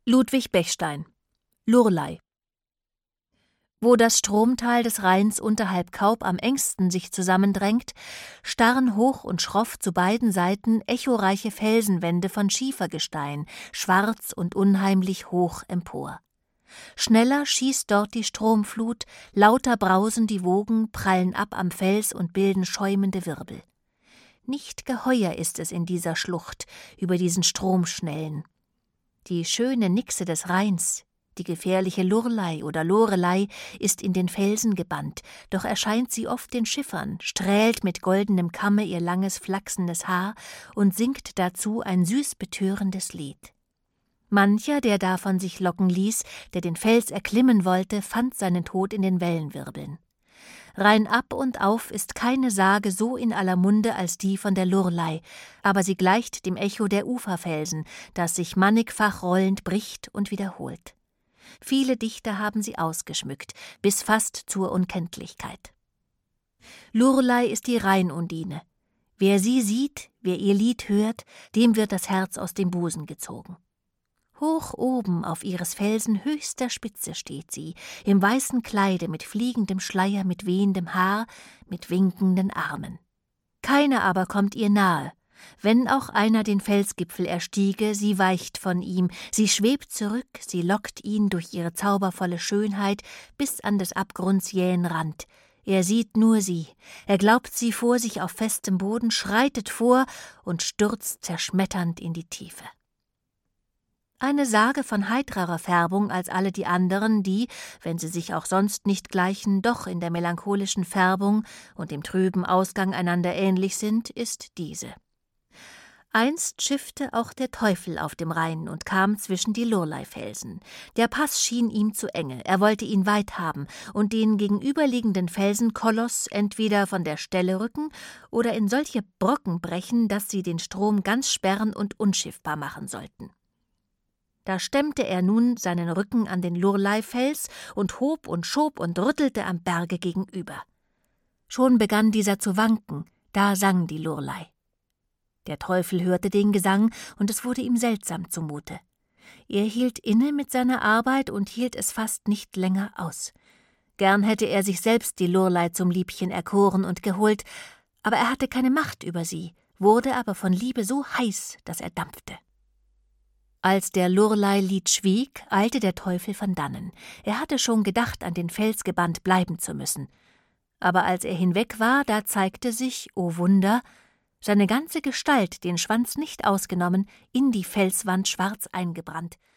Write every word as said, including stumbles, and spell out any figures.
Ludwig Bechstein: Lurlei. Wo das Stromtal des Rheins unterhalb Kaup am engsten sich zusammendrängt, starren hoch und schroff zu beiden Seiten echoreiche Felsenwände von Schiefergestein, schwarz und unheimlich hoch empor. Schneller schießt dort die Stromflut, lauter brausen die Wogen, prallen ab am Fels und bilden schäumende Wirbel. Nicht geheuer ist es in dieser Schlucht, über diesen Stromschnellen. Die schöne Nixe des Rheins, die gefährliche Lurlei oder Lorelei, ist in den Felsen gebannt, doch erscheint sie oft den Schiffern, strählt mit goldenem Kamme ihr langes, flachsendes Haar und singt dazu ein süß betörendes Lied. Mancher, der davon sich locken ließ, der den Fels erklimmen wollte, fand seinen Tod in den Wellenwirbeln. Rheinab und auf ist keine Sage so in aller Munde als die von der Lurlei, aber sie gleicht dem Echo der Uferfelsen, das sich mannigfach rollend bricht und wiederholt. Viele Dichter haben sie ausgeschmückt, bis fast zur Unkenntlichkeit. Lurlei ist die Rheinundine. Wer sie sieht, wer ihr Lied hört, dem wird das Herz aus dem Busen gezogen. Hoch oben auf ihres Felsen höchster Spitze steht sie, im weißen Kleide, mit fliegendem Schleier, mit wehendem Haar, mit winkenden Armen. Keiner aber kommt ihr nahe. Wenn auch einer den Felsgipfel erstiege, sie weicht von ihm, sie schwebt zurück, sie lockt ihn durch ihre zaubervolle Schönheit bis an des Abgrunds jähen Rand. Er sieht nur sie, er glaubt sie vor sich auf festem Boden, schreitet vor und stürzt zerschmetternd in die Tiefe. Eine Sage von heitrerer Färbung als alle die anderen, die, wenn sie sich auch sonst nicht gleichen, doch in der melancholischen Färbung und dem trüben Ausgang einander ähnlich sind, ist diese. Einst schiffte auch der Teufel auf dem Rhein und kam zwischen die Lurlei-Felsen. Der Pass schien ihm zu enge, er wollte ihn weit haben und den gegenüberliegenden Felsenkoloss entweder von der Stelle rücken oder in solche Brocken brechen, dass sie den Strom ganz sperren und unschiffbar machen sollten. Da stemmte er nun seinen Rücken an den Lurlei-Fels und hob und schob und rüttelte am Berge gegenüber. Schon begann dieser zu wanken, da sang die Lurlei. Der Teufel hörte den Gesang, und es wurde ihm seltsam zumute. Er hielt inne mit seiner Arbeit und hielt es fast nicht länger aus. Gern hätte er sich selbst die Lurlei zum Liebchen erkoren und geholt, aber er hatte keine Macht über sie, wurde aber von Liebe so heiß, dass er dampfte. Als der Lurlei-Lied schwieg, eilte der Teufel von dannen. Er hatte schon gedacht, an den Fels gebannt bleiben zu müssen. Aber als er hinweg war, da zeigte sich, o Wunder, seine ganze Gestalt, den Schwanz nicht ausgenommen, in die Felswand schwarz eingebrannt.